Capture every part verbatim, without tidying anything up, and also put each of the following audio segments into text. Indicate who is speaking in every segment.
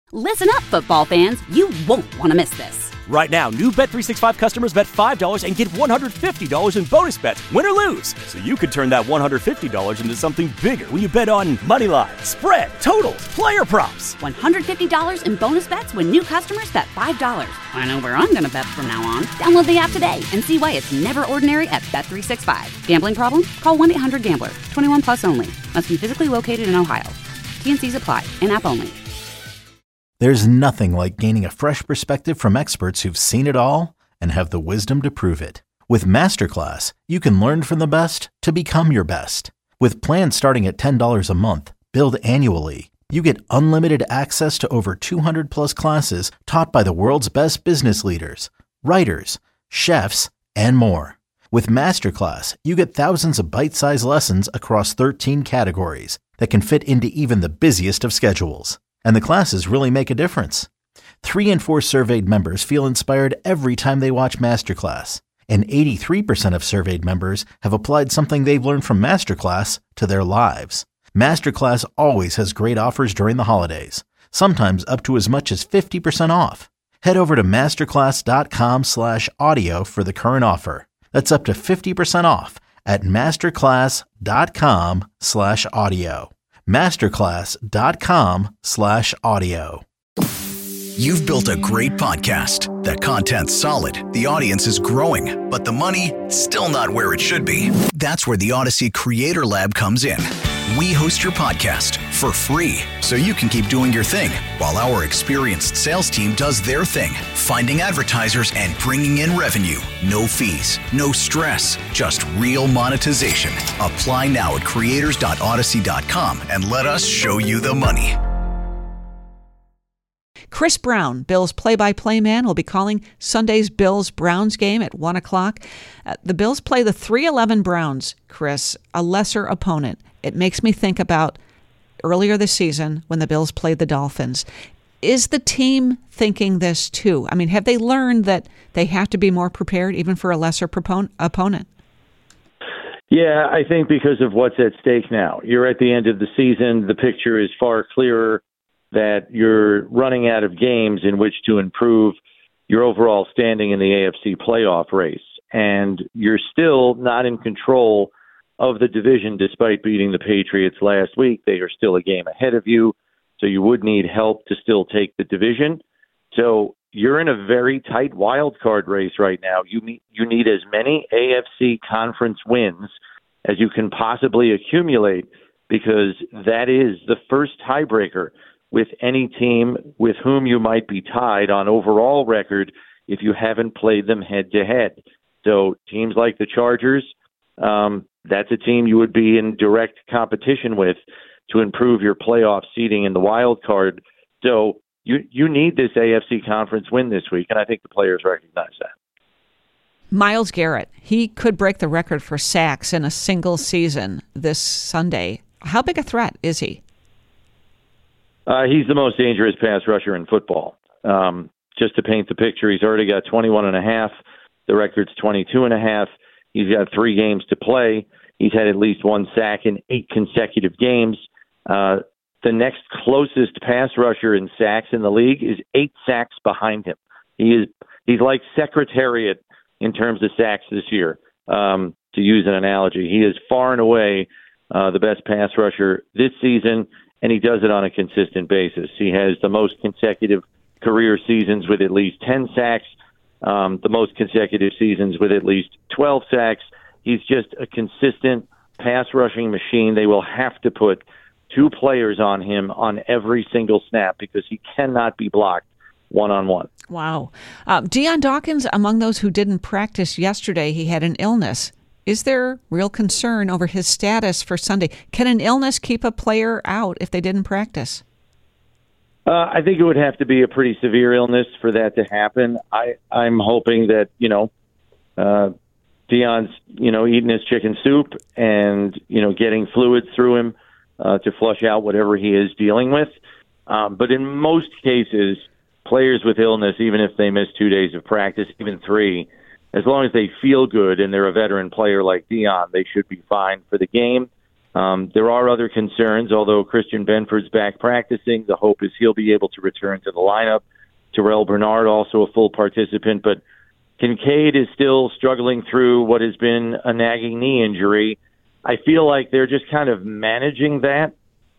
Speaker 1: Listen up, football fans. You won't want to miss this.
Speaker 2: Right now, new Bet three sixty-five customers bet five dollars and get one hundred fifty dollars in bonus bets, win or lose. So you could turn that one hundred fifty dollars into something bigger when you bet on money line, spread, totals, player props.
Speaker 1: one hundred fifty dollars in bonus bets when new customers bet five dollars. I know where I'm going to bet from now on. Download the app today and see why it's never ordinary at Bet three sixty-five. Gambling problem? Call one eight hundred gambler. twenty-one plus only. Must be physically located in Ohio. T and C's apply. In-app only.
Speaker 3: There's nothing like gaining a fresh perspective from experts who've seen it all and have the wisdom to prove it. With Masterclass, you can learn from the best to become your best. With plans starting at ten dollars a month, billed annually, you get unlimited access to over two hundred plus classes taught by the world's best business leaders, writers, chefs, and more. With Masterclass, you get thousands of bite-sized lessons across thirteen categories that can fit into even the busiest of schedules. And the classes really make a difference. Three in four surveyed members feel inspired every time they watch Masterclass. And eighty-three percent of surveyed members have applied something they've learned from Masterclass to their lives. Masterclass always has great offers during the holidays, sometimes up to as much as fifty percent off. Head over to masterclass.com slash audio for the current offer. That's up to fifty percent off at masterclass.com slash audio. masterclass.com slash audio.
Speaker 4: You've built a great podcast. The content's solid, the audience is growing, but the money, still not where it should be. That's where the Odyssey Creator Lab comes in. We host your podcast for free, so you can keep doing your thing, while our experienced sales team does their thing, finding advertisers and bringing in revenue. No fees, no stress, just real monetization. Apply now at creators dot odyssey dot com and let us show you the money.
Speaker 5: Chris Brown, Bills play-by-play man, will be calling Sunday's Bills-Browns game at one o'clock. Uh, the Bills play the three eleven Browns, Chris, a lesser opponent. It makes me think about earlier this season when the Bills played the Dolphins. Is the team thinking this too? I mean, have they learned that they have to be more prepared even for a lesser propon- opponent?
Speaker 6: Yeah, I think because of what's at stake now. You're at the end of the season. The picture is far clearer that you're running out of games in which to improve your overall standing in the A F C playoff race. And you're still not in control of the division despite beating the Patriots last week. They are still a game ahead of you, so you would need help to still take the division. So you're in a very tight wild card race right now. You need, you need as many A F C conference wins as you can possibly accumulate, because that is the first tiebreaker with any team with whom you might be tied on overall record if you haven't played them head-to-head. So teams like the Chargers, um, that's a team you would be in direct competition with to improve your playoff seeding in the wild card. So you you need this A F C conference win this week, and I think the players recognize that.
Speaker 5: Myles Garrett, he could break the record for sacks in a single season this Sunday. How big a threat is he?
Speaker 6: Uh, he's the most dangerous pass rusher in football. Um, just to paint the picture, he's already got twenty-one and a half. The record's twenty-two and a half. He's got three games to play. He's had at least one sack in eight consecutive games. Uh, the next closest pass rusher in sacks in the league is eight sacks behind him. He is he's like Secretariat in terms of sacks this year, um, to use an analogy. He is far and away uh, the best pass rusher this season, and he does it on a consistent basis. He has the most consecutive career seasons with at least ten sacks, um, the most consecutive seasons with at least twelve sacks. He's just a consistent pass rushing machine. They will have to put two players on him on every single snap because he cannot be blocked one-on-one.
Speaker 5: Wow. Uh, Dion Dawkins, among those who didn't practice yesterday, he had an illness. Is there real concern over his status for Sunday? Can an illness keep a player out if they didn't practice?
Speaker 6: Uh, I think it would have to be a pretty severe illness for that to happen. I, I'm hoping that, you know, uh, Dion's, you know, eating his chicken soup and, you know, getting fluids through him uh, to flush out whatever he is dealing with. Um, but in most cases, players with illness, even if they miss two days of practice, even three, as long as they feel good and they're a veteran player like Dion, they should be fine for the game. Um, there are other concerns, although Christian Benford's back practicing. The hope is he'll be able to return to the lineup. Terrell Bernard, also a full participant, but Kincaid is still struggling through what has been a nagging knee injury. I feel like they're just kind of managing that.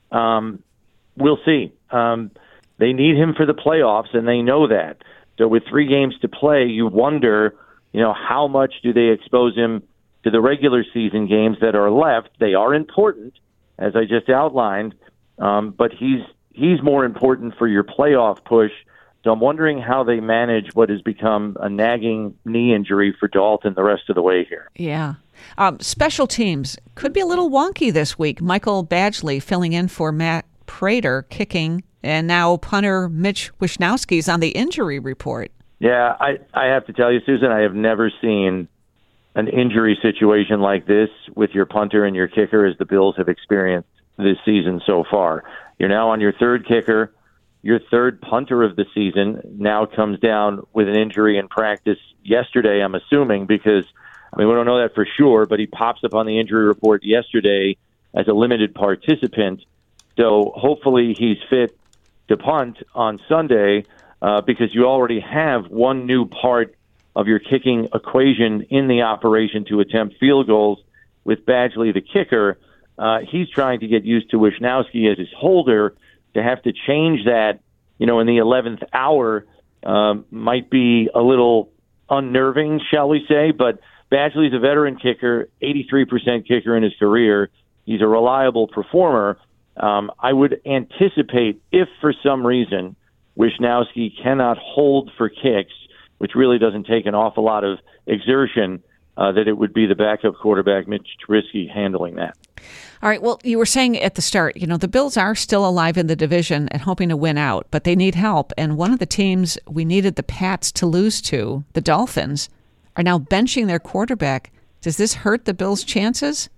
Speaker 6: Um, we'll see. Um, they need him for the playoffs, and they know that. So with three games to play, you wonder, you know, how much do they expose him to the regular season games that are left? They are important, as I just outlined, um, but he's he's more important for your playoff push. So I'm wondering how they manage what has become a nagging knee injury for Dalton the rest of the way here.
Speaker 5: Yeah. Um, special teams could be a little wonky this week. Michael Badgley filling in for Matt Prater kicking, and now punter Mitch Wishnowsky is on the injury report.
Speaker 6: Yeah, I, I have to tell you, Susan, I have never seen an injury situation like this with your punter and your kicker as the Bills have experienced this season so far. You're now on your third kicker. Your third punter of the season now comes down with an injury in practice yesterday, I'm assuming, because, I mean, we don't know that for sure, but he pops up on the injury report yesterday as a limited participant. So hopefully he's fit to punt on Sunday uh, because you already have one new part of your kicking equation in the operation to attempt field goals with Badgley, the kicker. Uh, he's trying to get used to Wishnowsky as his holder. To have to change that, you know, in the eleventh hour um, might be a little unnerving, shall we say. But Badgley's a veteran kicker, eighty-three percent kicker in his career. He's a reliable performer. Um, I would anticipate if for some reason Wishnowsky cannot hold for kicks, which really doesn't take an awful lot of exertion, uh, that it would be the backup quarterback, Mitch Trubisky, handling that.
Speaker 5: All right. Well, you were saying at the start, you know, the Bills are still alive in the division and hoping to win out, but they need help. And one of the teams we needed the Pats to lose to, the Dolphins, are now benching their quarterback. Does this hurt the Bills' chances?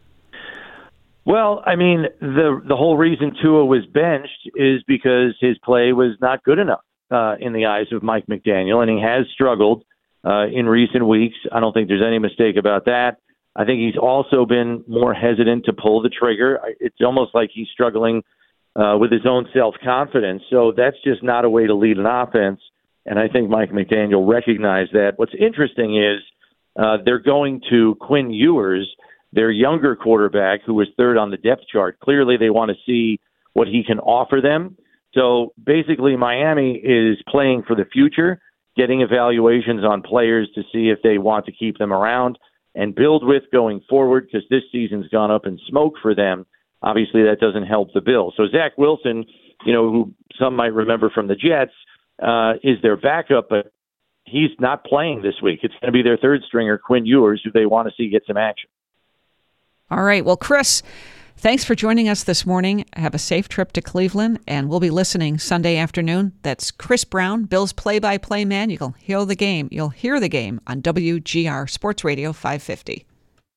Speaker 6: Well, I mean, the the whole reason Tua was benched is because his play was not good enough uh, in the eyes of Mike McDaniel, and he has struggled uh, in recent weeks. I don't think there's any mistake about that. I think he's also been more hesitant to pull the trigger. It's almost like he's struggling uh, with his own self-confidence. So that's just not a way to lead an offense. And I think Mike McDaniel recognized that. What's interesting is uh, they're going to Quinn Ewers, their younger quarterback, who was third on the depth chart. Clearly they want to see what he can offer them. So basically Miami is playing for the future, getting evaluations on players to see if they want to keep them around and build with going forward, because this season's gone up in smoke for them. Obviously, that doesn't help the Bills. So Zach Wilson, you know, who some might remember from the Jets, uh, is their backup, but he's not playing this week. It's going to be their third stringer, Quinn Ewers, who they want to see get some action.
Speaker 5: All right. Well, Chris, thanks for joining us this morning. Have a safe trip to Cleveland, and we'll be listening Sunday afternoon. That's Chris Brown, Bills play-by-play man. You'll hear the game. You'll hear the game on W G R Sports Radio five fifty.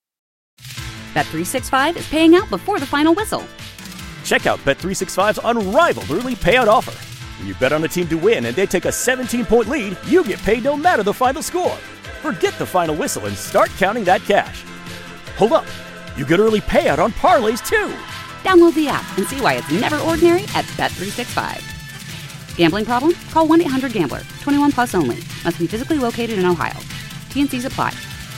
Speaker 1: Bet three sixty-five is paying out before the final whistle.
Speaker 2: Check out Bet three sixty-five's unrivaled early payout offer. When you bet on a team to win and they take a seventeen-point lead, you get paid no matter the final score. Forget the final whistle and start counting that cash. Hold up. You get early payout on parlays, too.
Speaker 1: Download the app and see why it's never ordinary at Bet three sixty-five. Gambling problem? Call one eight hundred gambler. twenty-one plus only. Must be physically located in Ohio. T and C's apply.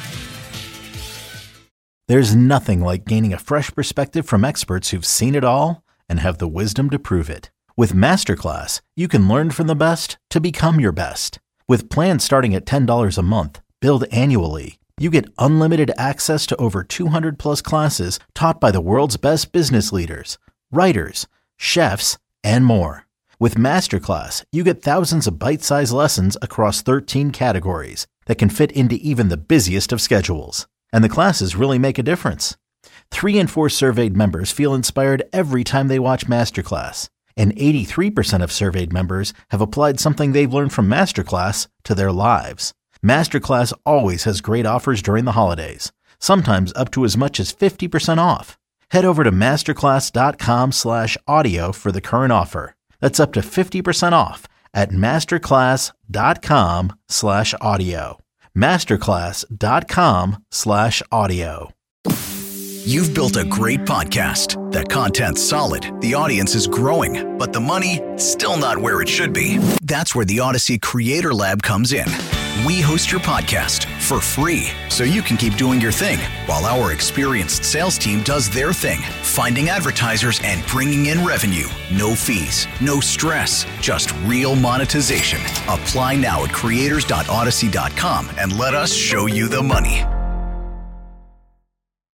Speaker 3: There's nothing like gaining a fresh perspective from experts who've seen it all and have the wisdom to prove it. With Masterclass, you can learn from the best to become your best. With plans starting at ten dollars a month, billed annually, you get unlimited access to over two hundred plus classes taught by the world's best business leaders, writers, chefs, and more. With Masterclass, you get thousands of bite-sized lessons across thirteen categories that can fit into even the busiest of schedules. And the classes really make a difference. Three in four surveyed members feel inspired every time they watch Masterclass. And eighty-three percent of surveyed members have applied something they've learned from Masterclass to their lives. Masterclass always has great offers during the holidays, sometimes up to as much as fifty percent off. Head over to masterclass.com slash audio for the current offer. That's up to fifty percent off at masterclass.com slash audio. Masterclass.com slash audio.
Speaker 4: You've built a great podcast. The content's solid, the audience is growing, but the money, still not where it should be. That's where the Odyssey Creator Lab comes in. We host your podcast for free, so you can keep doing your thing, while our experienced sales team does their thing, finding advertisers and bringing in revenue. No fees, no stress, just real monetization. Apply now at creators dot odyssey dot com and let us show you the money.